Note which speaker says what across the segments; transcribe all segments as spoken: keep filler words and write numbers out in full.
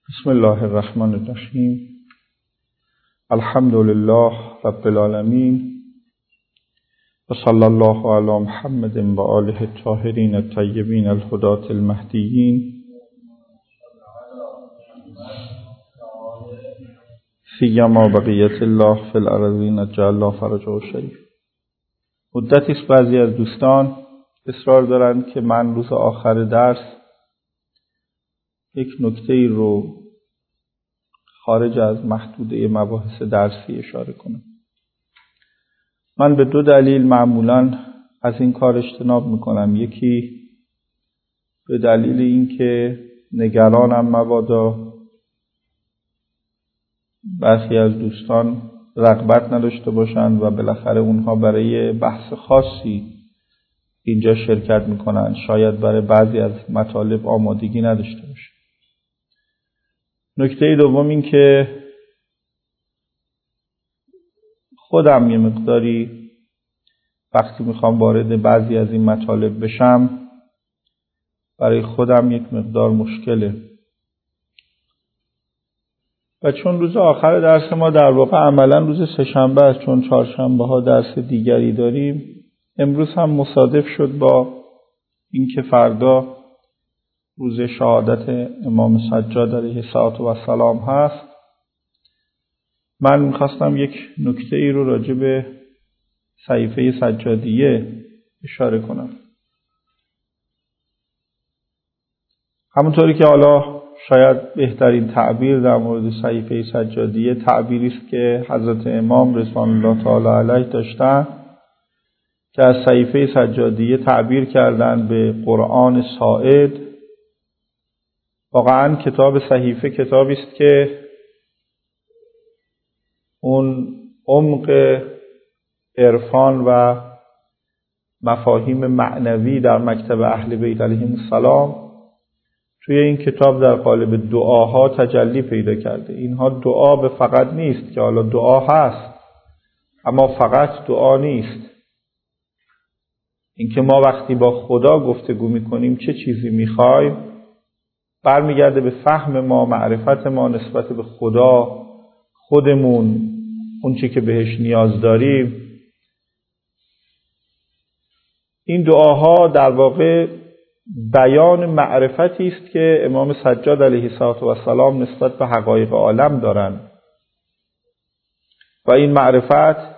Speaker 1: بسم الله الرحمن الرحیم. الحمد لله رب العالمین و صلی الله علی محمد و آله الطاهرین الطیبین الهداة المهدیین سیما بقیت الله فی الارضین اجل الله فرجه شریف. مدتی است بعضی از دوستان اصرار دارند که من روز آخر درس یک نکته‌ای رو خارج از محدوده مباحث درسی اشاره کنم. من به دو دلیل معمولاً از این کار اجتناب میکنم. یکی به دلیل اینکه نگرانم مبادا برخی از دوستان رغبت نداشته باشند و بالاخره اونها برای بحث خاصی اینجا شرکت میکنن، شاید برای بعضی از مطالب آمادگی نداشته باشند. نکته دوم این که خودم یه مقداری وقتی میخوام وارد بعضی از این مطالب بشم برای خودم یک مقدار مشکله و چون روز آخر درس ما در واقع عملا روز سه‌شنبه است، چون چهارشنبه ها درس دیگری داریم، امروز هم مصادف شد با اینکه فردا روز شهادت امام سجاد علیه السلام هست. من میخواستم یک نکته ای رو راجع به صحیفه سجادیه اشاره کنم. همونطوری که حالا شاید بهترین تعبیر در مورد صحیفه سجادیه تعبیری است که حضرت امام رضوان الله تعالی علیه داشتن که از صحیفه سجادیه تعبیر کردن به قرآن ساعد. واقعا کتاب صحیفه کتابی است که اون عمق عرفان و مفاهیم معنوی در مکتب اهل بیت علیهم السلام توی این کتاب در قالب دعاها تجلی پیدا کرده. اینها دعا به فقط نیست که حالا دعا هست، اما فقط دعا نیست. اینکه ما وقتی با خدا گفتگو میکنیم چه چیزی میخوایم برمیگرده به فهم ما، معرفت ما نسبت به خدا، خودمون، اون چی که بهش نیاز داریم. این دعاها در واقع بیان معرفتی است که امام سجاد علیه السلام نسبت به حقایق عالم دارن و این معرفت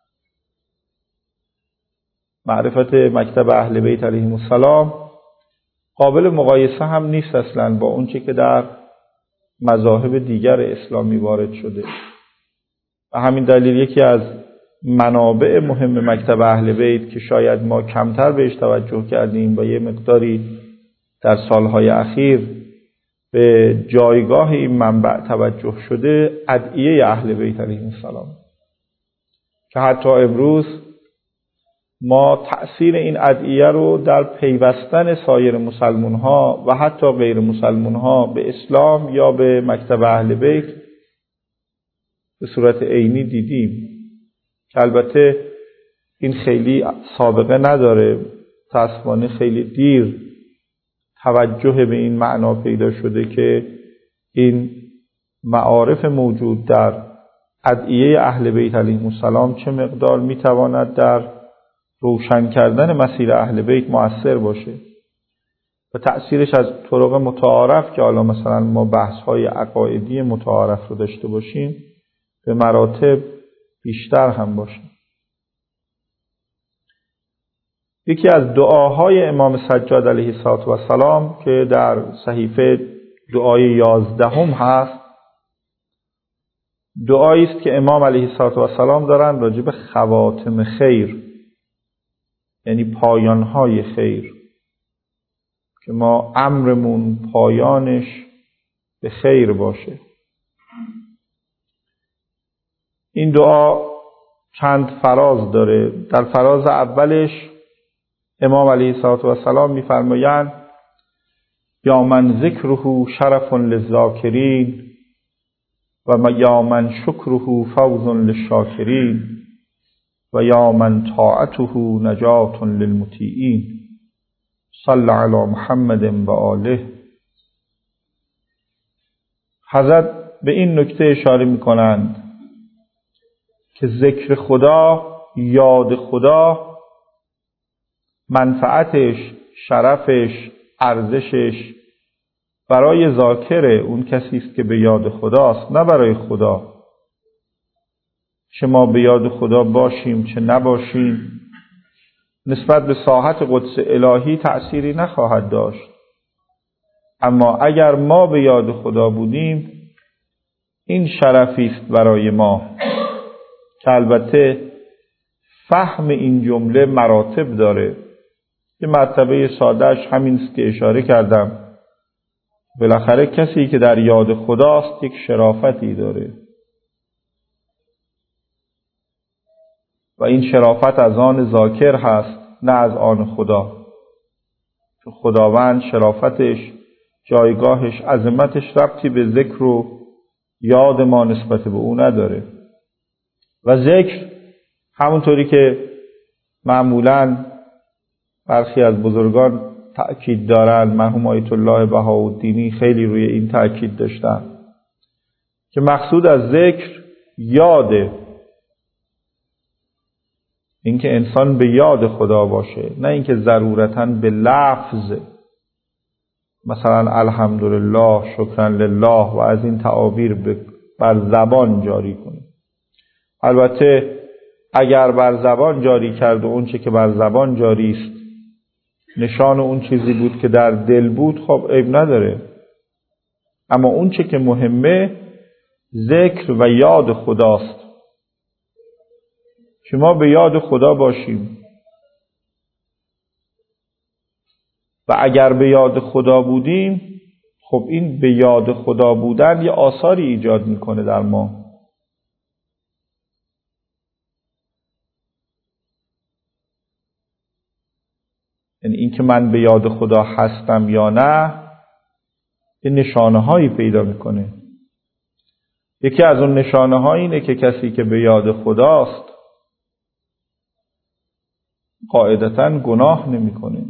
Speaker 1: معرفت مکتب اهل بیت علیهم السلام قابل مقایسه هم نیست اصلا با اون چی که در مذاهب دیگر اسلامی وارد شده. و همین دلیل یکی از منابع مهم مکتب اهل بیت که شاید ما کمتر بهش توجه کردیم و یه مقداری در سالهای اخیر به جایگاه این منبع توجه شده، ادعیه اهل بیت علیهم السلام که حتی امروز ما تأثیر این ادعیه رو در پیوستن سایر مسلمان ها و حتی غیر مسلمان ها به اسلام یا به مکتب اهل بیت به صورت عینی دیدیم که البته این خیلی سابقه نداره. متأسفانه خیلی دیر توجه به این معنا پیدا شده که این معارف موجود در ادعیه اهل بیت علیهم السلام چه مقدار میتواند در روشن کردن مسیر اهل بیت مؤثر باشه و تأثیرش از طرق متعارف که حالا مثلا ما بحث‌های عقایدی متعارف رو داشته باشیم به مراتب بیشتر هم باشه. یکی از دعاهای امام سجاد علیه السلام که در صحیفه دعای یازدهم هست، دعایی است که امام علیه السلام دارن راجع به خواتم خیر، یعنی پایانهای خیر، که ما امرمون پایانش به خیر باشه. این دعا چند فراز داره. در فراز اولش امام علیه السلام می‌فرمایند یا من ذکره شرف للذاکرین و یا من شکره فوز للشاکرین و یا من طاعته نجات للمطیعین صلی علی محمد و آله حضرت به این نکته اشاره می کنند که ذکر خدا، یاد خدا، منفعتش، شرفش، ارزشش برای ذاکر اون کسی است که به یاد خداست، نه برای خدا. چه ما به یاد خدا باشیم چه نباشیم نسبت به ساحت قدس الهی تأثیری نخواهد داشت. اما اگر ما به یاد خدا بودیم این شرفی است برای ما که البته فهم این جمله مراتب داره. یه مرتبه سادهش همین است که اشاره کردم. بالاخره کسی که در یاد خداست یک شرافتی داره و این شرافت از آن ذاکر هست نه از آن خدا، چون خداوند شرافتش، جایگاهش، عظمتش ربطی به ذکر و یاد ما نسبت به او نداره. و ذکر همونطوری که معمولاً برخی از بزرگان تأکید دارن، مرحوم آیت الله بهاءالدینی خیلی روی این تأکید داشتن که مقصود از ذکر یاده، اینکه انسان به یاد خدا باشه، نه اینکه ضرورتاً به لفظ مثلا الحمدلله، شکرا لله و از این تعابیر بر زبان جاری کنه. البته اگر بر زبان جاری کرد و اون چه که بر زبان جاری است نشان اون چیزی بود که در دل بود، خب عیب نداره. اما اون چه که مهمه ذکر و یاد خداست، که ما به یاد خدا باشیم. و اگر به یاد خدا بودیم، خب این به یاد خدا بودن یه آثاری ایجاد میکنه در ما. یعنی این که من به یاد خدا هستم یا نه یه نشانه هایی پیدا میکنه. یکی از اون نشانه ها اینه که کسی که به یاد خداست قاعدتاً گناه نمیکنه.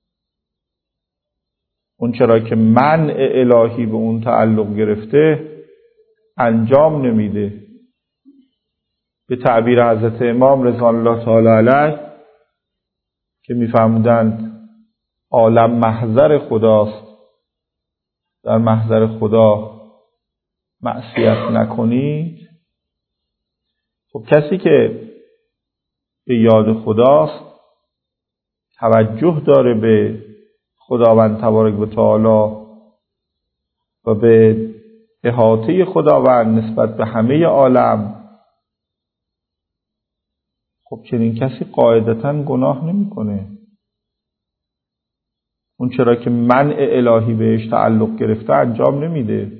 Speaker 1: اون چرا که منع الهی به اون تعلق گرفته انجام نمیده. به تعبیر حضرت امام رضوان الله تعالی علیه که میفرمودند عالم محضر خداست، در محضر خدا معصیت نکنید. خب کسی که به یاد خداست، توجه داره به خداوند تبارک و تعالی و به احاطه خداوند نسبت به همه عالم، خب چنین کسی قاعدتاً گناه نمی‌کنه. اون چرا که منع الهی بهش تعلق گرفته انجام نمیده.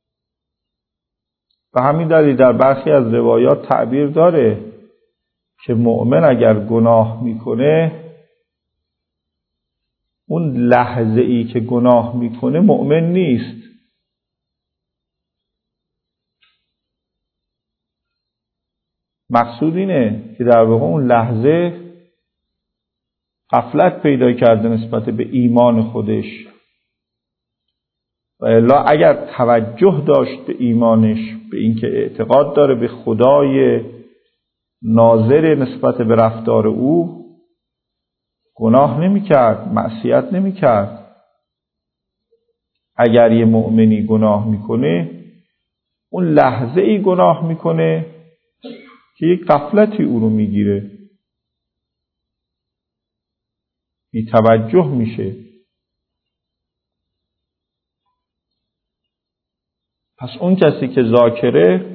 Speaker 1: و همین دلیل در برخی از روایات تعبیر داره که مؤمن اگر گناه میکنه، اون لحظه ای که گناه میکنه مؤمن نیست. مقصود اینه که در واقع اون لحظه غفلت پیدا کرده نسبت به ایمان خودش، و الا اگر توجه داشت به ایمانش، به اینکه اعتقاد داره به خدای ناظر نسبت به رفتار او، گناه نمی کرد، معصیت نمی کرد. اگر یه مؤمنی گناه میکنه، اون لحظه ای گناه میکنه که یک غفلتی او رو میگیره، بی توجه میشه. پس اون کسی که ذاکره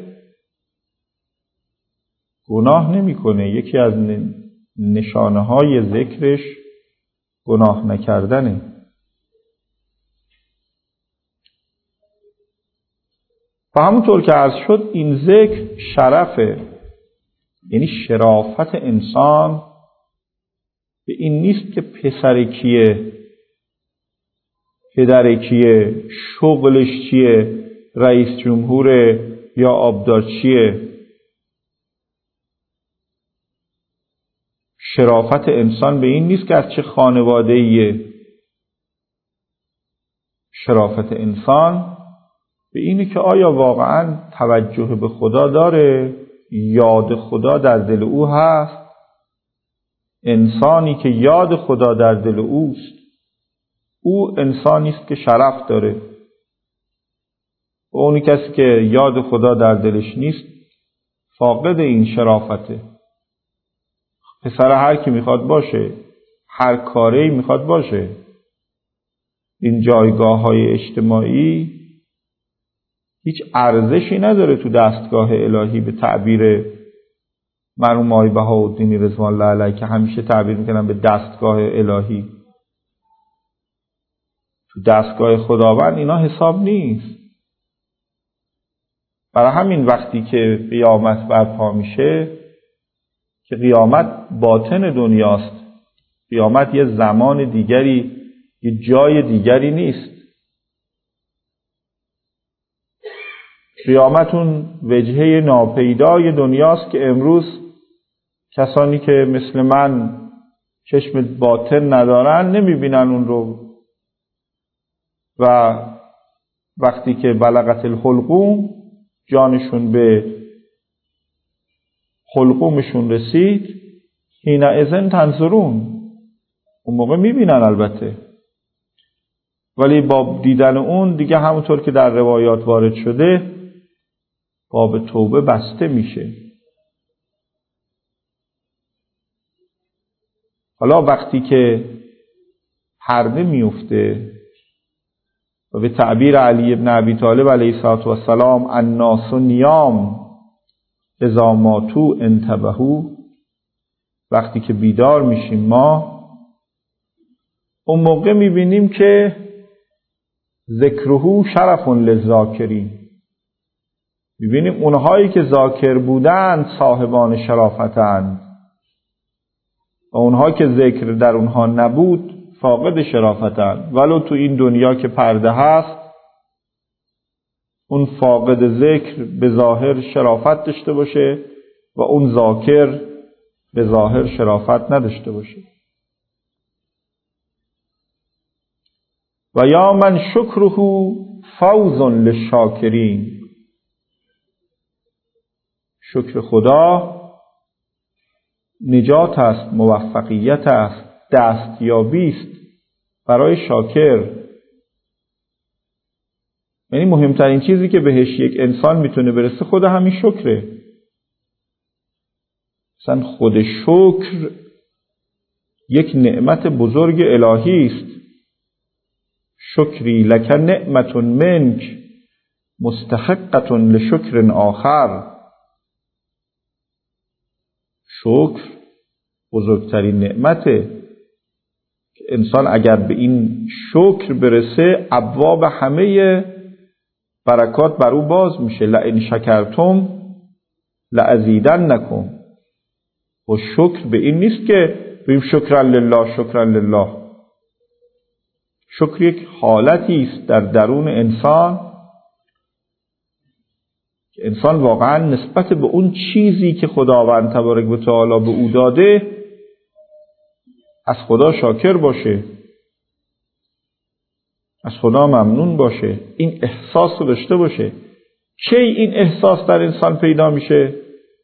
Speaker 1: گناه نمیکنه. یکی از نشانه های ذکرش گناه نکردنه. و همونطور که عرض شد این ذکر شرفه، یعنی شرافت انسان به این نیست که پسر کیه، پدر کیه، شغلش چیه، رئیس جمهوره یا آبدار چیه. شرافت انسان به این نیست که از چه خانواده‌ایه. شرافت انسان به اینه که آیا واقعا توجه به خدا داره؟ یاد خدا در دل او هست؟ انسانی که یاد خدا در دل اوست، او انسانی است که شرف داره. و اونی کسی که یاد خدا در دلش نیست فاقد این شرافته. پسر هر کی میخواد باشه، هر کاری میخواد باشه، این جایگاه های اجتماعی هیچ ارزشی نداره تو دستگاه الهی، به تعبیر مرحوم آقای بهاءالدین رضوان الله علیه که همیشه تعبیر میکنن به دستگاه الهی. تو دستگاه خداوند اینا حساب نیست. برای همین وقتی که قیامت برپا میشه، که قیامت باطن دنیاست، قیامت یه زمان دیگری، یه جای دیگری نیست. قیامت اون وجهه ناپیدای دنیاست که امروز کسانی که مثل من چشم باطن ندارن نمیبینن اون رو. و وقتی که بلغت الحلقوم، جانشون به حلقومشون رسید، حین اذن تنظرون، اون موقع میبینن البته، ولی با دیدن اون دیگه همونطور که در روایات وارد شده باب توبه بسته میشه. حالا وقتی که پرده میفته و به تعبیر علی ابن ابی طالب علیه السلام الناس نیام اذا ماتوا انتبهوا، وقتی که بیدار میشیم ما، اون موقع میبینیم که ذکرهو شرف للذاکرین، میبینیم اونهایی که ذاکر بودند صاحبان شرافتند و اونها که ذکر در اونها نبود فاقد شرافتند. ولو تو این دنیا که پرده هست، اون فاقد ذکر به ظاهر شرافت داشته باشه و اون ذاکر به ظاهر شرافت نداشته باشه. و یا من شکره فوز للشاکرین، شکر خدا نجات است، موفقیت است، دستیابی است برای شاکر. یعنی مهمترین چیزی که بهش یک انسان میتونه برسه خود همین شکره. مثلا خود شکر یک نعمت بزرگ الهی است. شکری لک نعمت منک مستحقت لشکر آخر. شکر بزرگترین نعمته که انسان اگر به این شکر برسه ابواب همه برکات بر او باز میشه. لئن شکرتم لازیدنکم. و شکر به این نیست که بگیم شکرا لله شکرا لله. شکر یک حالتی است در درون انسان که انسان واقعا نسبت به اون چیزی که خداوند تبارک و تعالی به او داده از خدا شاکر باشه، از خدا ممنون باشه، این احساس رو داشته باشه. کی این احساس در انسان پیدا میشه؟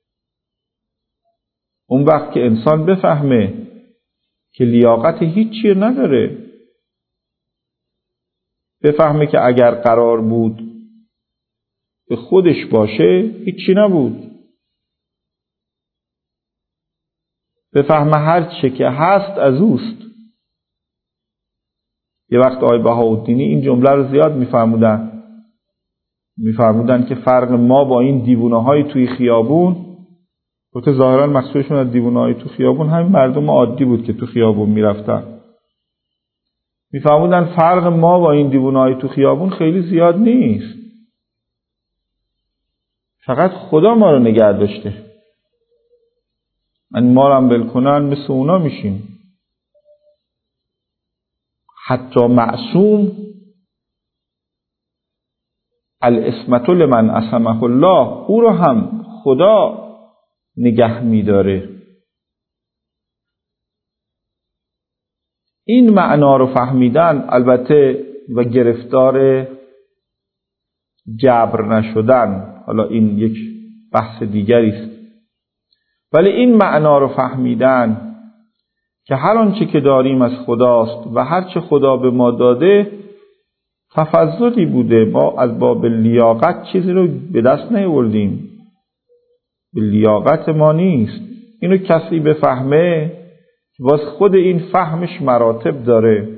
Speaker 1: اون وقت که انسان بفهمه که لیاقت هیچی نداره، بفهمه که اگر قرار بود به خودش باشه هیچی نبود، بفهمه هر چه که هست از اوست. یه وقت آقای بهاءالدینی این جمله رو زیاد میفرمودن میفرمودن که فرق ما با این دیوانه های توی خیابون، البته ظاهرا مقصودشون از دیوانه های تو خیابون همین مردم عادی بود که تو خیابون میرفتن، میفرمودن فرق ما با این دیوانه های تو خیابون خیلی زیاد نیست، فقط خدا ما رو نگه داشته. من ما رو هم بلکنن مثل اونا میشیم. حتی معصوم العصمت لمن عصمه الله، او رو هم خدا نگه میداره. این معنا رو فهمیدن البته و گرفتار جبر نشدن، حالا این یک بحث دیگری است، ولی این معنا رو فهمیدن که هر آنچه که داریم از خداست و هر چه خدا به ما داده تفضلی بوده. ما از باب لیاقت چیزی رو به دست نیاوردیم، به لیاقت ما نیست. اینو کسی بفهمه باز خود این فهمش مراتب داره.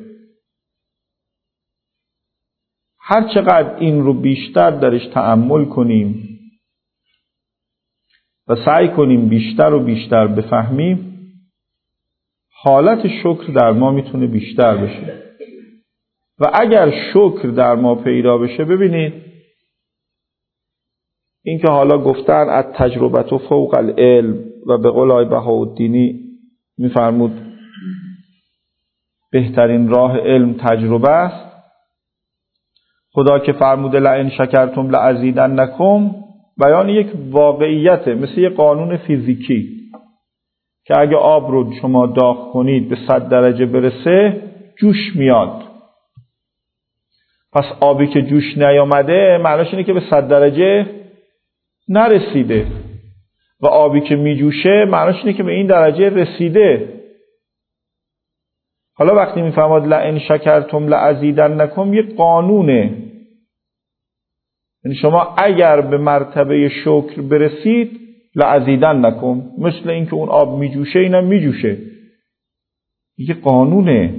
Speaker 1: هر چقدر این رو بیشتر درش تأمل کنیم و سعی کنیم بیشتر و بیشتر بفهمیم، حالت شکر در ما میتونه بیشتر بشه. و اگر شکر در ما پیدا بشه، ببینید این که حالا گفتن از تجربت و فوق العلم و به قول آقای بهاءالدینی میفرمود بهترین راه علم تجربه است. خدا که فرموده لئن شکرتم لازیدنکم، بیان یک واقعیته، مثل یک قانون فیزیکی که اگه آب رو شما داغ کنید به صد درجه برسه جوش میاد. پس آبی که جوش نیامده معناش اینه که به صد درجه نرسیده، و آبی که میجوشه معناش اینه که به این درجه رسیده. حالا وقتی میفرماد لئن شکرتم لازیدنکم، یک قانونه، یعنی شما اگر به مرتبه شکر برسید لازیدنکم، مثل اینکه اون آب میجوشه اینم میجوشه، یک قانونه.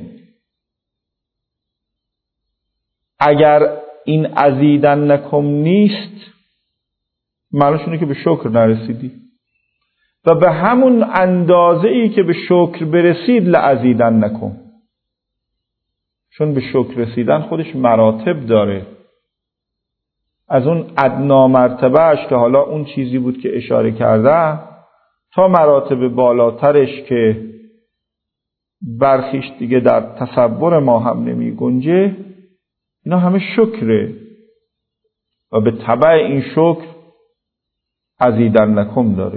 Speaker 1: اگر این ازیدنکم نیست معنیش اینه که به شکر نرسیدی، و به همون اندازه ای که به شکر برسید لازیدنکم، چون به شکر رسیدن خودش مراتب داره. از اون ادنا مرتبهش که حالا اون چیزی بود که اشاره کرده، تا مراتب بالاترش که برخیش دیگه در تصور ما هم نمی گنجه، اینا همه شکره و به تبع این شکر ازیدنکم داره.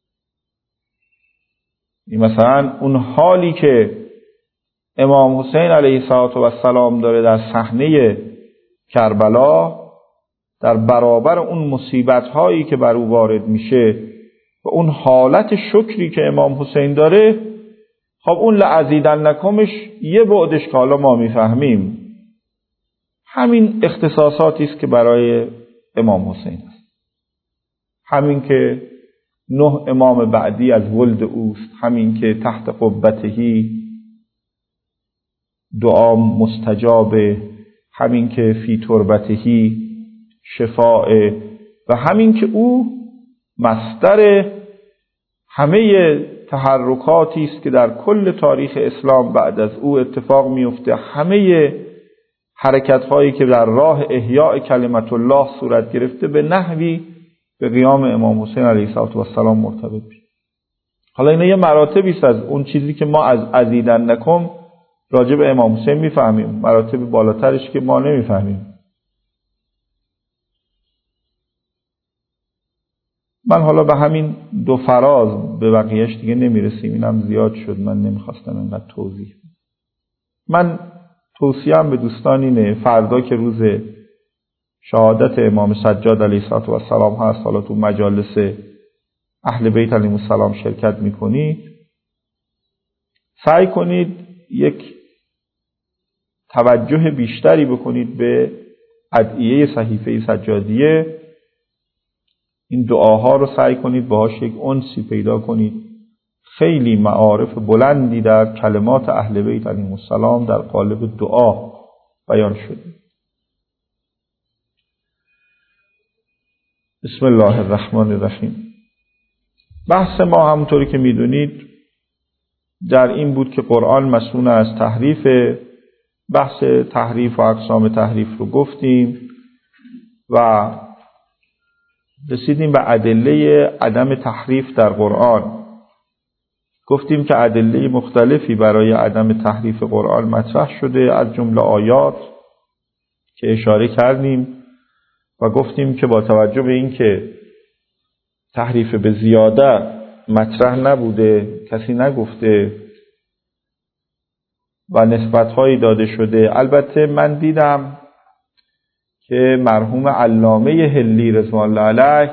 Speaker 1: این مثلا اون حالی که امام حسین علیه السلام داره در صحنه کربلا، در برابر اون مصیبت هایی که بر او وارد میشه و اون حالت شکری که امام حسین داره، خب اون لازیدنکمش یه بعدش که حالا ما میفهمیم همین اختصاصاتی است که برای امام حسین است. همین که نه امام بعدی از ولد اوست، همین که تحت قبتهی دعا مستجابه، همین که فی تربتهی شفاء، و همین که او مصدر همه تحرکاتی است که در کل تاریخ اسلام بعد از او اتفاق میفته. همه حرکت هایی که در راه احیاء کلمت الله صورت گرفته به نحوی به قیام امام حسین علیه السلام مرتبط میشه. حالا اینا یه مراتبی است از اون چیزی که ما از ازیدنکم راجع به امام حسین میفهمیم، مراتب بالاترش که ما نمیفهمیم. من حالا به همین دو فراز، به بقیهش دیگه نمیرسیم، اینم زیاد شد، من نمیخواستم اینقدر توضیح بدم. من توصیه‌ام به دوستان اینه فردا که روز شهادت امام سجاد علیه السلام هست، حالا تو مجالس اهل بیت علیهم السلام شرکت میکنید، سعی کنید یک توجه بیشتری بکنید به ادعیه صحیفه سجادیه. این دعاها رو سعی کنید باهاش یک انسی پیدا کنید. خیلی معارف بلندی در کلمات اهل بیت علیهم السلام در قالب دعا بیان شده. بسم الله الرحمن الرحیم. بحث ما همونطوری که میدونید در این بود که قرآن مسئول از تحریف. بحث تحریف و اقسام تحریف رو گفتیم و رسیدیم به ادله عدم تحریف در قرآن. گفتیم که ادله مختلفی برای عدم تحریف قرآن مطرح شده، از جمله آیات که اشاره کردیم، و گفتیم که با توجه به این که تحریف به زیاده مطرح نبوده، کسی نگفته و نسبت‌هایی داده شده. البته من دیدم که مرحوم علامه حلی رضوان الله علیه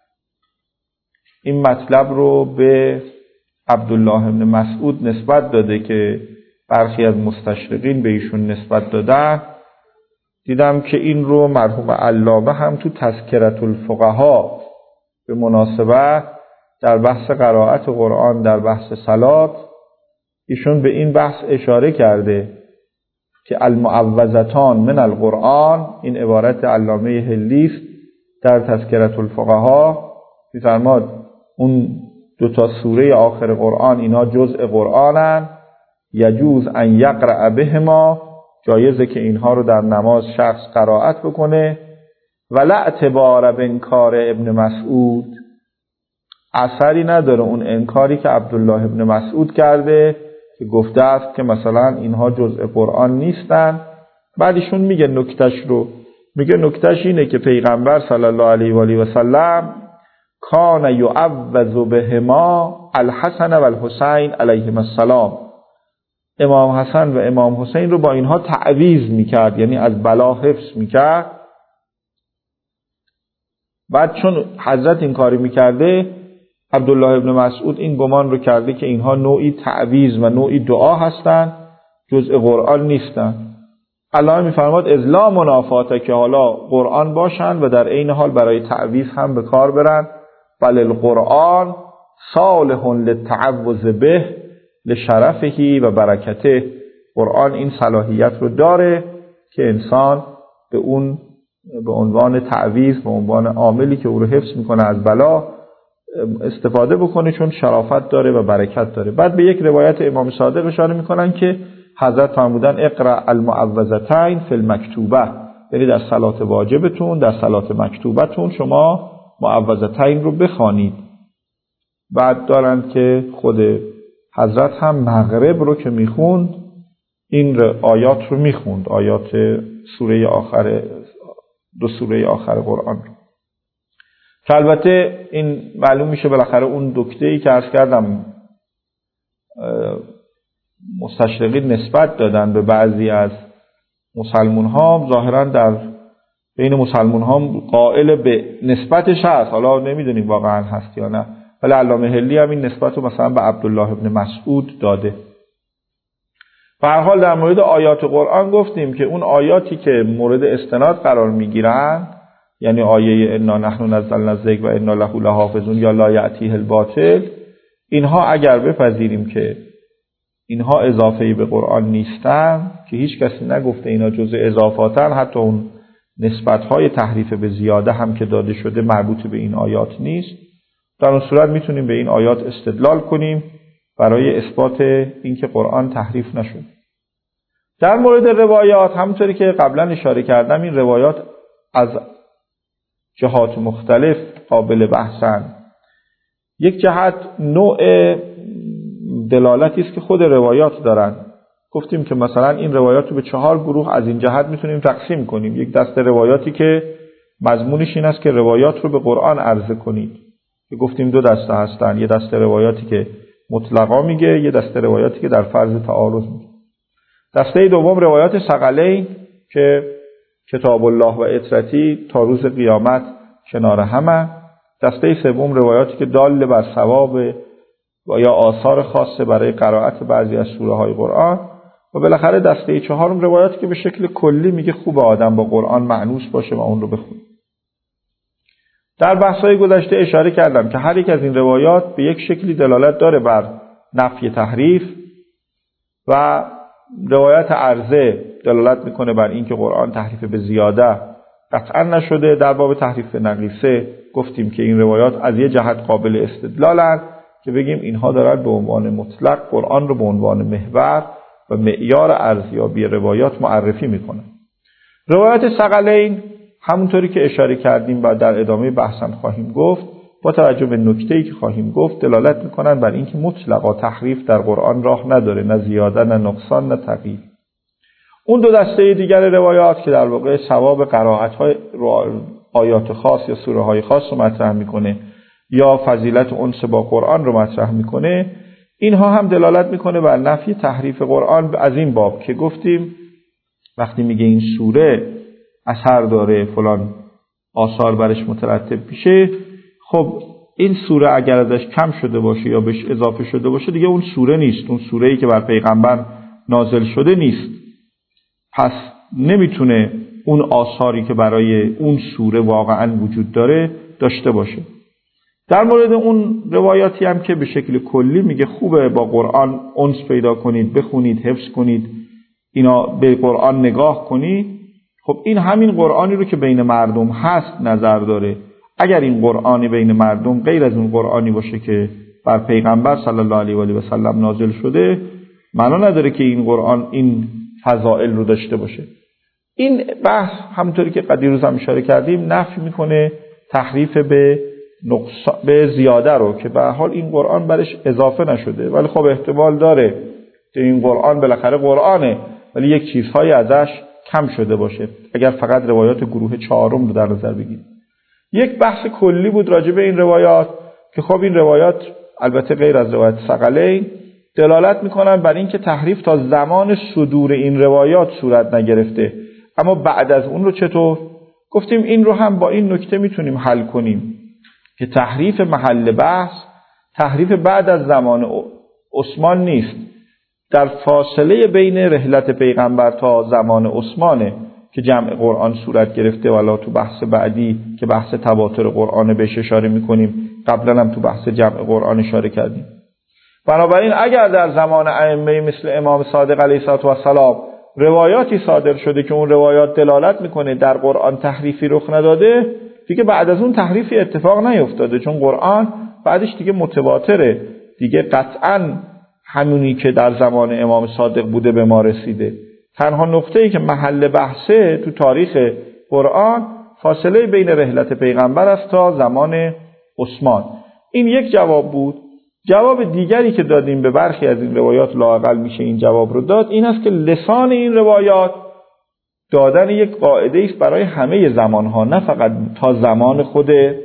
Speaker 1: این مطلب رو به عبدالله بن مسعود نسبت داده که برخی از مستشرقین به ایشون نسبت دادن. دیدم که این رو مرحوم علامه هم تو تذکرة الفقها به مناسبت در بحث قرائت قرآن در بحث صلات ایشون به این بحث اشاره کرده که المعوذتان من القرآن، این عبارت علامه حلی است در تذکرة الفقها، می‌فرماد اون دو تا سوره آخر قرآن اینا جزء قرآنن، یجوز ان یقرأ بهما، جایزه که اینها رو در نماز شخص قرائت بکنه، ولا اعتبار به انکار ابن مسعود، اثری نداره اون انکاری که عبدالله ابن مسعود کرده که گفته است که مثلا اینها جزء قرآن نیستن. بعد ایشون میگه نکتش رو، میگه نکتش اینه که پیغمبر صلی الله علیه و آله و سلم کان یعوذ بهما الحسن و الحسین علیهما السلام، امام حسن و امام حسین رو با اینها تعویذ میکرد، یعنی از بلا حفظ میکرد. بعد چون حضرت این کاری میکرده، عبدالله ابن مسعود این گمان رو کرده که اینها نوعی تعویذ و نوعی دعا هستند، جزء قرآن نیستن. الله میفرماد از لا منافاته، که حالا قرآن باشن و در عین حال برای تعویذ هم به کار برن، بل القرآن صالح للتعوذ به لشرفه و برکته، قرآن این صلاحیت رو داره که انسان به اون به عنوان تعویذ، به عنوان عاملی که او رو حفظ میکنه از بلا استفاده بکنه، چون شرافت داره و برکت داره. بعد به یک روایت امام صادق اشاره میکنن که حضرت فرمودن اقرأ المعوذتین فی المکتوبه، یعنی در صلات واجبتون، در صلات مکتوبتون شما معوذتین رو بخوانید. بعد دارند که خود حضرت هم مغرب رو که میخوند این آیات رو میخوند، آیات سوره آخر دو سوره آخر قرآن رو، که البته این معلوم میشه بالاخره اون نکته‌ای که عرض کردم مستشرقین نسبت دادن به بعضی از مسلمون ها، ظاهرا در بین مسلمون ها قائل به نسبتش هست، حالا نمیدونیم واقعا هست یا نه، ولی علامه حلی هم این نسبت رو مثلا به عبدالله ابن مسعود داده. به هر حال در مورد آیات قرآن گفتیم که اون آیاتی که مورد استناد قرار میگیرن، یعنی آیه انا نحن نزلنا الذکر و انا له لحافظون یا لا یأتیه الباطل، اینها اگر بپذیریم که اینها اضافه‌ای به قرآن نیستن، که هیچ کسی نگفته اینا جزء اضافاتن، حتی اون نسبت‌های تحریف به زیاده هم که داده شده مربوط به این آیات نیست، در اون صورت میتونیم به این آیات استدلال کنیم برای اثبات اینکه قرآن تحریف نشد. در مورد روایات همونطوری که قبلا اشاره کردم، این روایات از جهات مختلف قابل بحثن. یک جهت نوع دلالتی است که خود روایات دارن. گفتیم که مثلا این روایات رو به چهار گروه از این جهت میتونیم تقسیم کنیم. یک دست روایاتی که مضمونش این است که روایات رو به قرآن عرضه کنید، که گفتیم دو دسته هستن، یه دسته روایاتی که مطلقا میگه، یه دسته روایاتی که در فرض تعارض میگه. دسته دوم روایات ثقلین که کتاب الله و اطرتی تا روز قیامت کنار همه. دسته سوم روایاتی که دال بر ثواب و یا آثار خاصه برای قرائت بعضی از سوره های قرآن. و بالاخره دسته چهارم روایاتی که به شکل کلی میگه خوب آدم با قرآن مأنوس باشه و اون رو بخونه. در بحث‌های گذشته اشاره کردم که هر یک از این روایات به یک شکلی دلالت داره بر نفی تحریف، و روایت عرضه دلالت میکنه بر این که قرآن تحریف به زیاده قطعا نشده. در باب تحریف نقیصه گفتیم که این روایات از یه جهت قابل استدلالن که بگیم اینها دارن به عنوان مطلق قرآن رو به عنوان محور و معیار ارزیابی روایات معرفی میکنن. روایت ثقلین همونطوری که اشاره کردیم و در ادامه بحثم خواهیم گفت، با توجه به نکته‌ای که خواهیم گفت دلالت میکنن بر اینکه مطلقا تحریف در قرآن راه نداره، نه زیاده نه نقصان نه تغییر. اون دو دسته دیگر روایات که در واقع ثواب قرائت‌های آیات خاص یا سوره های خاص رو مطرح میکنه یا فضیلت انس با قرآن رو مطرح میکنه، اینها هم دلالت میکنه بر نفی تحریف قرآن از این باب که گفتیم وقتی میگه این سوره اثر داره، فلان آثار برش مترتب میشه. خب این سوره اگر ازش کم شده باشه یا بهش اضافه شده باشه دیگه اون سوره نیست، اون سوره‌ای که بر پیغمبر نازل شده نیست. پس نمیتونه اون آثاری که برای اون سوره واقعا وجود داره داشته باشه. در مورد اون روایاتی هم که به شکل کلی میگه خوبه با قرآن انس پیدا کنید، بخونید، حفظ کنید، اینا به قرآن نگاه کنید. خب این همین قرآنی رو که بین مردم هست نظر داره. اگر این قرآنی بین مردم غیر از اون قرآنی باشه که بر پیغمبر صلی الله علیه و آله و سلم نازل شده، معنا نداره که این قرآن این فضائل رو داشته باشه. این بحث همونطوری که دیروز هم اشاره کردیم نفی میکنه تحریف به نقص به زیاده رو که به حال این قرآن برش اضافه نشده، ولی خب احتمال داره که این قرآن بالاخره قرآنه ولی یک چیزهایی ازش کم شده باشه اگر فقط روایات گروه چهارم رو در نظر بگیریم. یک بحث کلی بود راجع به این روایات که خب این روایات البته غیر از روایت ثقلین دلالت میکنن بر این که تحریف تا زمان صدور این روایات صورت نگرفته، اما بعد از اون رو چطور؟ گفتیم این رو هم با این نکته میتونیم حل کنیم که تحریف محل بحث تحریف بعد از زمان عثمان نیست، در فاصله بین رحلت پیغمبر تا زمان عثمانه که جمع قرآن صورت گرفته. والا تو بحث بعدی که بحث تواتر قرآن بهش اشاره میکنیم، قبلا هم تو بحث جمع قرآن اشاره کردیم. بنابراین اگر در زمان ائمه مثل امام صادق علیه السلام روایاتی صادر شده که اون روایات دلالت میکنه در قرآن تحریفی رخ نداده، دیگه بعد از اون تحریفی اتفاق نیفتاده، چون قرآن بعدش دیگه متواتره دیگه، قطعاً همونی که در زمان امام صادق بوده به ما رسیده. تنها نقطه‌ای که محل بحثه تو تاریخ قرآن فاصله بین رحلت پیغمبر است تا زمان عثمان. این یک جواب بود. جواب دیگری که دادیم به برخی از این روایات، لااقل میشه این جواب رو داد، این است که لسان این روایات دادن یک قاعده است برای همه زمانها، نه فقط تا زمان خود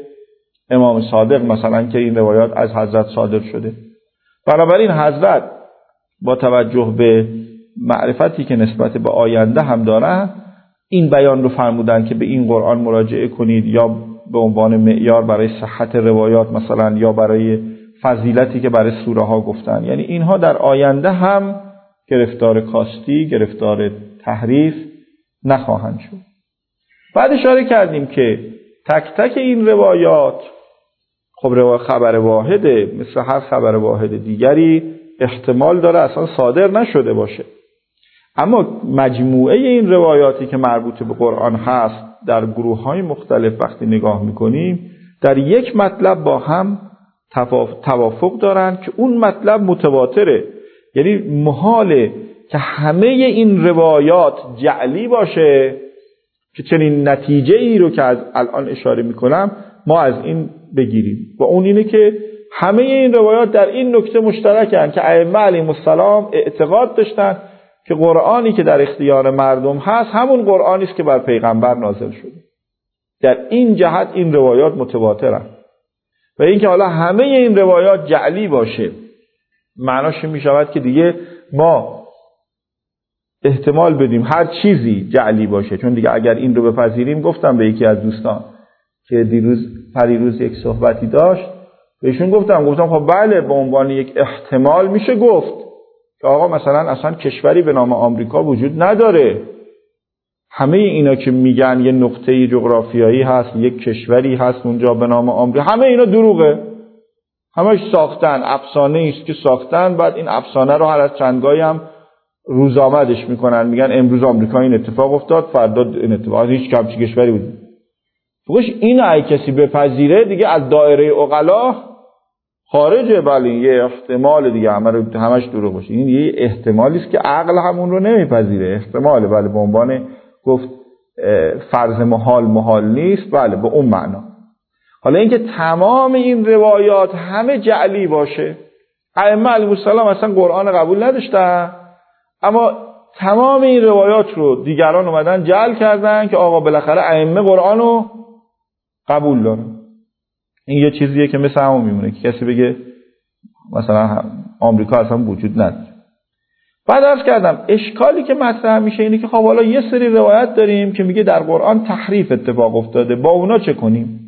Speaker 1: امام صادق مثلا که این روایات از حضرت صادر شده. بنابراین حضرت با توجه به معرفتی که نسبت به آینده هم دارن این بیان رو فرمودن که به این قرآن مراجعه کنید، یا به عنوان معیار برای صحت روایات مثلا، یا برای فضیلتی که برای سوره ها گفتن. یعنی اینها در آینده هم گرفتار کاستی، گرفتار تحریف نخواهند شد. بعد اشاره کردیم که تک تک این روایات خب روایت خبر واحده، مثل هر خبر واحد دیگری احتمال داره اصلا صادر نشده باشه، اما مجموعه این روایاتی که مربوط به قرآن هست در گروه های مختلف وقتی نگاه میکنیم در یک مطلب با هم توافق دارن که اون مطلب متواتره. یعنی محاله که همه این روایات جعلی باشه که چنین نتیجه ای رو که از الان اشاره میکنم ما از این بگیریم، و اون اینه که همه این روایات در این نکته مشترکن که ائمه علیهم السلام اعتقاد داشتن که قرآنی که در اختیار مردم هست همون قرآنی است که بر پیغمبر نازل شده. در این جهت این روایات متواترن. و اینکه حالا همه این روایات جعلی باشه معناش می شود که دیگه ما احتمال بدیم هر چیزی جعلی باشه، چون دیگه اگر این رو بپذیریم، گفتم به یکی از دوستان که دیروز پریروز یک صحبتی داشت بهشون گفتم گفتم خب بله به عنوان یک احتمال میشه گفت که آقا مثلا اصلا کشوری به نام آمریکا وجود نداره، همه اینا که میگن یه نقطه جغرافیایی هست، یک کشوری هست اونجا به نام آمریکا، همه اینا دروغه، همش ساختن، افسانه است که ساختن، بعد این افسانه رو هر از چندگاهی هم روزآمدش میکنن، میگن امروز آمریکا این اتفاق افتاد، فردا این اتفاق، هیچ کمچی کشوری بود. فوقش این اگه کسی بپذیره دیگه از دایره عقلا خارجه. بله یه احتمال دیگه، همه رو همش دروغ باشه، این یه احتمالی است که عقل همون رو نمیپذیره، احتماله، بله به عنوان گفت فرض محال محال نیست، بله به اون معنا. حالا اینکه تمام این روایات همه جعلی باشه، ائمه علیهم السلام اصلا قرآن قبول نداشتن، اما تمام این روایات رو دیگران اومدن جعل کردن که آقا بالاخره ائمه قرآن رو قبول دارن. این یه چیزیه که مثل همون میمونه که کسی بگه مثلا آمریکا اصلا وجود نداره. بعد عرض کردم اشکالی که مطرح میشه اینه که خب حالا یه سری روایت داریم که میگه در قرآن تحریف اتفاق افتاده، با اونا چه کنیم؟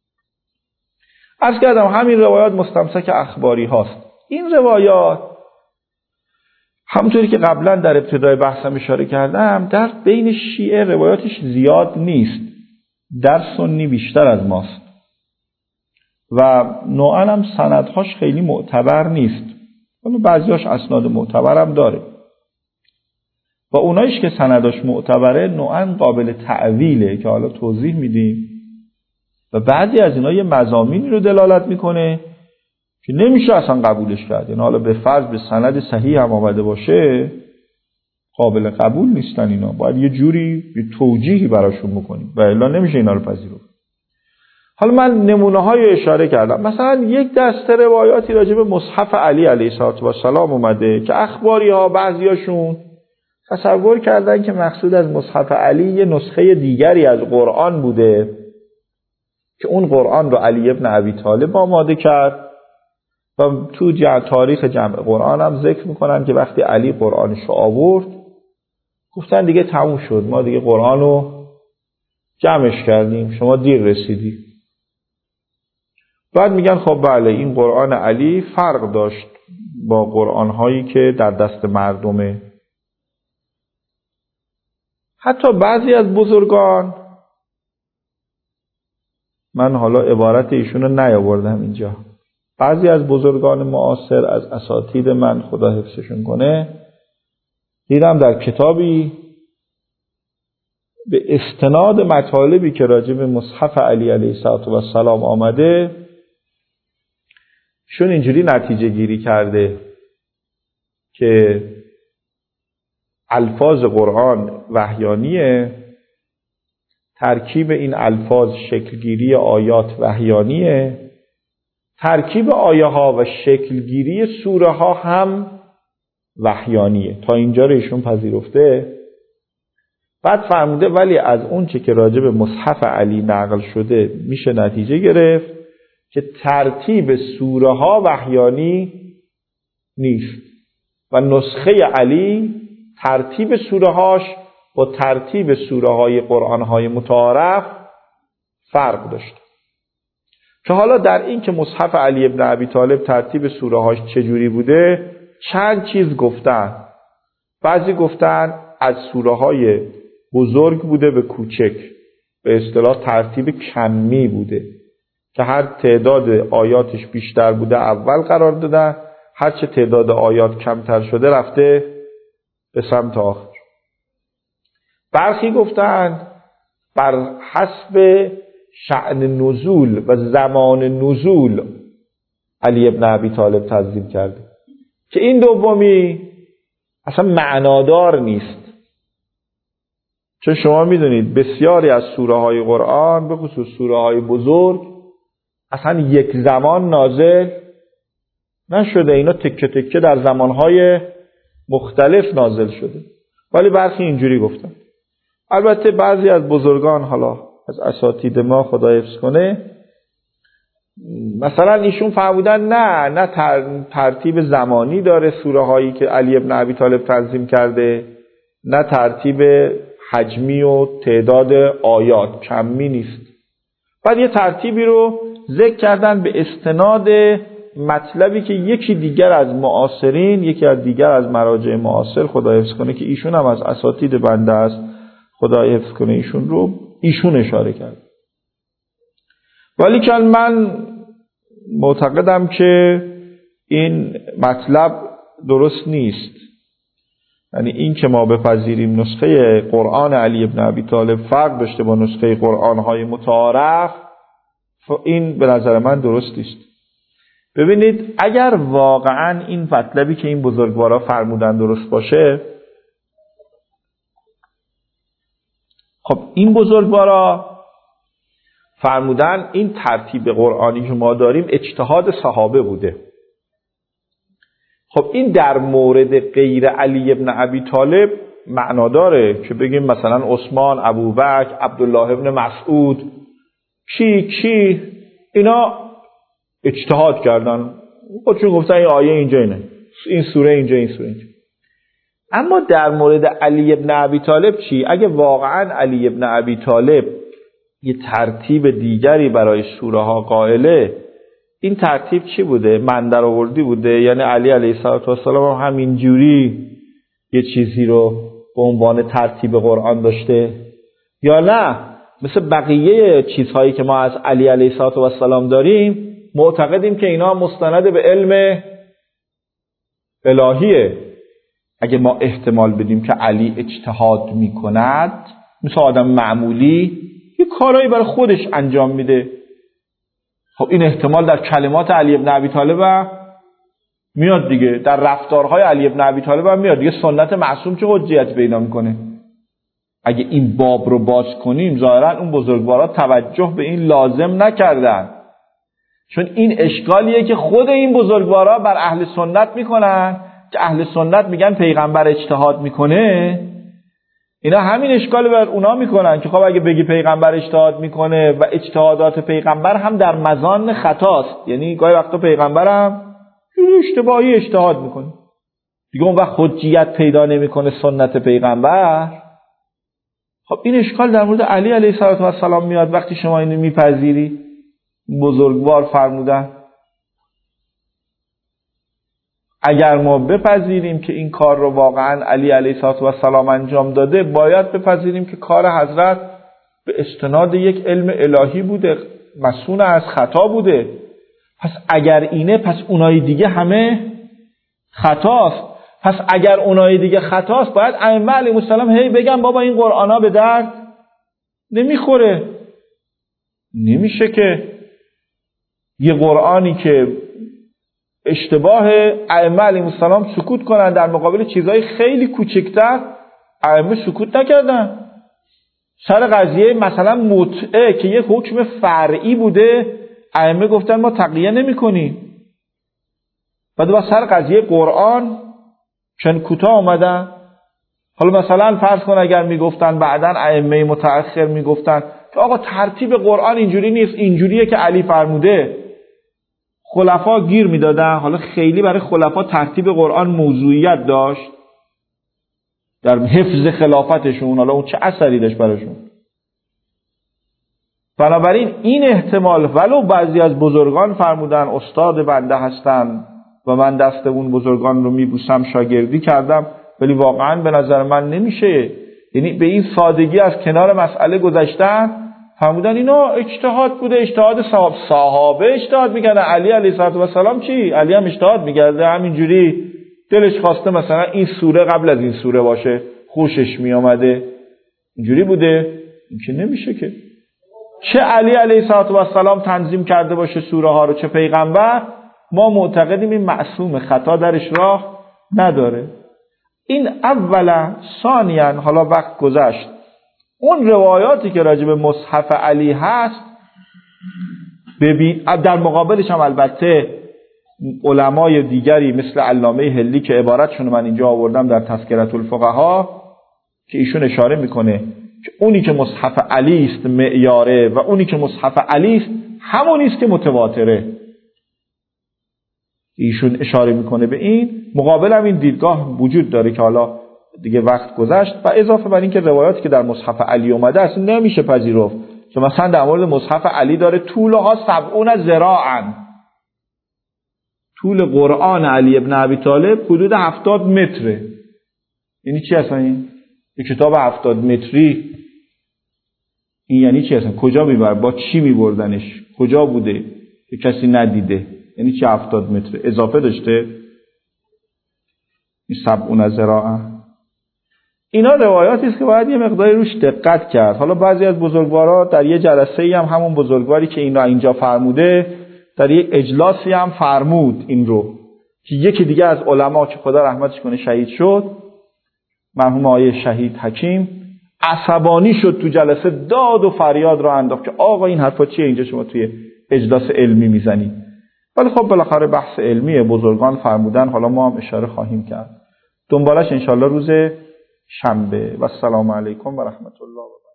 Speaker 1: عرض کردم همین روایات مستمسک اخباری هاست. این روایات همونطوری که قبلا در ابتدای بحثم اشاره کردم در بین شیعه روایاتش زیاد نیست، در سنی بیشتر از ماست و نوعا هم سندهاش خیلی معتبر نیست، ولی بعضیاش اسناد معتبر هم داره و اونایش که سنداش معتبره نوعا قابل تعویله که حالا توضیح میدیم و بعضی از اینا یه مضامینی رو دلالت میکنه که نمیشه اصلا قبولش کرد. یعنی حالا به فرض به سند صحیح هم آمده باشه قابل قبول نیستن اینا، باید یه جوری یه توجیهی براشون بکنیم و الا نمیشه اینا رو پذیرفت. حالا من نمونه‌های اشاره کردم، مثلا یک دسته روایاتی راجع به مصحف علی علیه السلام اومده که اخباری ها بعضیاشون تصور کردن که مقصود از مصحف علی یه نسخه دیگری از قرآن بوده که اون قرآن رو علی ابن ابی طالب آماده کرد و تو جمع تاریخ جمع قرآن هم ذکر میکنن که وقتی علی قرآنش رو آورد گفتن دیگه تموم شد، ما دیگه قرآن رو جمعش کردیم، شما دیر رسیدی. بعد میگن خب بله این قرآن علی فرق داشت با قرآن هایی که در دست مردمه. حتی بعضی از بزرگان، من حالا عبارت ایشون رو نیاوردم اینجا، بعضی از بزرگان معاصر از اساتید من خدا حفظشون کنه دیدم در کتابی به استناد مطالبی که راجع به مصحف علی علیه السلام آمده شون اینجوری نتیجه گیری کرده که الفاظ قرآن وحیانیه، ترکیب این الفاظ شکلگیری آیات وحیانیه، ترکیب آیه ها و شکلگیری سوره ها هم وحیانیه. تا اینجا رو ایشون پذیرفته. بعد فرموده ولی از اون چه که راجع به مصحف علی نقل شده میشه نتیجه گرفت که ترتیب سوره ها وحیانی نیست و نسخه علی ترتیب سوره هاش با ترتیب سوره های قرآن های متعارف فرق داشت. که حالا در این که مصحف علی ابن ابی طالب ترتیب سوره هاش چجوری بوده چند چیز گفتن. بعضی گفتن از سوره های بزرگ بوده به کوچک، به اصطلاح ترتیب کمی بوده که هر تعداد آیاتش بیشتر بوده اول قرار دادن، هر چه تعداد آیات کمتر شده رفته به سمت آخر. برخی گفتن بر حسب شأن نزول و زمان نزول علی ابن ابی طالب تنظیم کرده که این دومی اصلا معنادار نیست، چون شما میدونید بسیاری از سوره های قرآن به خصوص سوره های بزرگ اصلا یک زمان نازل نشده، اینا تکه تکه در زمانهای مختلف نازل شده. ولی برخی اینجوری گفتن. البته بعضی از بزرگان حالا از اساتید ما خدا حفظ کنه مثلا ایشون فرمودن نه نه تر، ترتیب زمانی داره سوره هایی که علی ابن ابی طالب تنظیم کرده، نه ترتیب حجمی و تعداد آیات کمی نیست. بعد یه ترتیبی رو ذکر کردن به استناد مطلبی که یکی دیگر از معاصرین، یکی از دیگر از مراجع معاصر خدا حفظ کنه که ایشون هم از اساتید بنده است خدا حفظ کنه ایشون رو، ایشون اشاره کرد. ولی که من معتقدم که این مطلب درست نیست. یعنی این که ما بپذیریم نسخه قرآن علی ابن ابی طالب فرق داشته با نسخه قرآن های متعارف، این به نظر من درست نیست. ببینید اگر واقعا این مطلبی که این بزرگوارا فرمودن درست باشه، خب این بزرگوارا فرمودن این ترتیب قرآنی که ما داریم اجتهاد صحابه بوده. خب این در مورد غیر علی ابن ابی طالب معنا داره که بگیم مثلا عثمان، ابوبکر، عبدالله ابن مسعود، کی کی اینا اجتهاد کردن، خودشون گفتن این آیه اینجا اینه، این سوره اینجا، این سوره اینجا. اما در مورد علی ابن ابی طالب چی؟ اگه واقعا علی ابن ابی طالب یه ترتیب دیگری برای سوره ها قائله، این ترتیب چی بوده؟ من در آوردی بوده؟ یعنی علی علیه السلام هم همین جوری یه چیزی رو به عنوان ترتیب قرآن داشته، یا نه مثل بقیه چیزهایی که ما از علی علیه السلام داریم معتقدیم که اینا مستند به علم الهیه؟ اگه ما احتمال بدیم که علی اجتهاد میکند، مثل آدم معمولی یه کارایی برای خودش انجام میده، خب این احتمال در کلمات علی ابن ابی طالب میاد دیگه، در رفتارهای علی ابن ابی طالب هم میاد دیگه. سنت معصوم چه حجیت پیدا میکنه؟ اگه این باب رو باز کنیم ظاهرا اون بزرگوارا توجه به این لازم نکردن، چون این اشکالیه که خود این بزرگوارا بر اهل سنت میکنن که اهل سنت میگن پیغمبر اجتهاد میکنه. اینا همین اشکال بر اونا میکنن که خب اگه بگی پیغمبر اجتهاد میکنه و اجتهادات پیغمبر هم در مزان خطاست، یعنی گاهی وقتا پیغمبر هم اشتباهی اجتهاد میکنه دیگه، اون وقت حجیت پیدا نمیکنه سنت پیغمبر. خب این اشکال در مورد علی علیه السلام میاد وقتی شما اینو میپذیری. بزرگوار فرمودن اگر ما بپذیریم که این کار رو واقعا علی علیه السلام انجام داده، باید بپذیریم که کار حضرت به استناد یک علم الهی بوده، مسئول از خطا بوده. پس اگر اینه، پس اونای دیگه همه خطاست. پس اگر اونای دیگه خطاست، باید ائمه علیهم السلام هی بگن بابا این قرآنا به درد نمیخوره. نمیشه که یه قرآنی که اشتباه ائمه علیهم السلام سکوت کنن در مقابل چیزهای خیلی کوچکتر، ائمه سکوت نکردن. سر قضیه مثلا متعه که یه حکم فرعی بوده، ائمه گفتن ما تقیه نمی کنیم. بعد با سر قضیه قرآن چون کوتاه آمدن. حالا مثلا فرض کن اگر میگفتن بعداً ائمه متأخر میگفتن که آقا ترتیب قرآن اینجوری نیست، اینجوریه که علی فرموده، خلفا گیر میدادن. حالا خیلی برای خلفا ترتیب قرآن موضوعیت داشت در حفظ خلافتشون، حالا اون چه اثری داشت براشون؟ بنابراین این احتمال، ولو بعضی از بزرگان فرمودن استاد بنده هستن و من دست اون بزرگان رو میبوسم، شاگردی کردم، ولی واقعا به نظر من نمیشه. یعنی به این سادگی از کنار مسئله گذشتن، فرمودن اینا اجتهاد بوده، اجتهاد صاحب صحابه اجتهاد میکنه. علی علیه السلام چی؟ علی هم اجتهاد میکرده، همینجوری دلش خواسته مثلا این سوره قبل از این سوره باشه، خوشش میامده، اینجوری بوده. این که نمیشه که. چه علی علیه السلام تنظیم کرده باشه سوره ها رو، چه پیغمبر، ما معتقدیم این معصوم، خطا درش راه نداره. این اولا. ثانیاً حالا وقت گذشت، اون روایاتی که راجع به مصحف علی هست ببین، در مقابلش هم البته علمای دیگری مثل علامه هلی که عبارتشون من اینجا آوردم در تذکرة الفقها، که ایشون اشاره میکنه که اونی که مصحف علی است معیاره و اونی که مصحف علی است همونی است که متواتره. ایشون اشاره میکنه به این. مقابل هم این دیدگاه وجود داره که حالا دیگه وقت گذشت و اضافه بر این که روایاتی که در مصحف علی اومده اصلا نمیشه پذیرفت که مثلا در مورد مصحف علی داره طولها سبعون ذراعا، طول قرآن علی ابن ابی طالب حدود هفتاد متره. یعنی چی اصلا این؟ یک کتاب هفتاد متری این یعنی چی اصلا؟ کجا میبر؟ با چی میبردنش؟ کجا بوده که کسی ندیده؟ یعنی چی هفتاد متر؟ اضافه داشته؟ این سبعون ذراعا. اینا روایاتی است که باید یه مقداری روش دقت کرد. حالا بعضی از بزرگوارا در یه جلسه‌ای هم همون بزرگواری که اینا اینجا فرموده در یک اجلاسی هم فرمود این رو، که یکی دیگه از علما که خدا رحمتش کنه شهید شد، مرحوم آقای شهید حکیم، عصبانی شد تو جلسه، داد و فریاد را انداخت که آقا این حرفا چیه اینجا شما توی اجلاس علمی میزنی؟ ولی خب بالاخره بحث علمیه، بزرگان فرمودن، حالا ما هم اشاره خواهیم کرد. دنبالش انشالله روز شنبه. و السلام علیکم و رحمت الله و برکاته.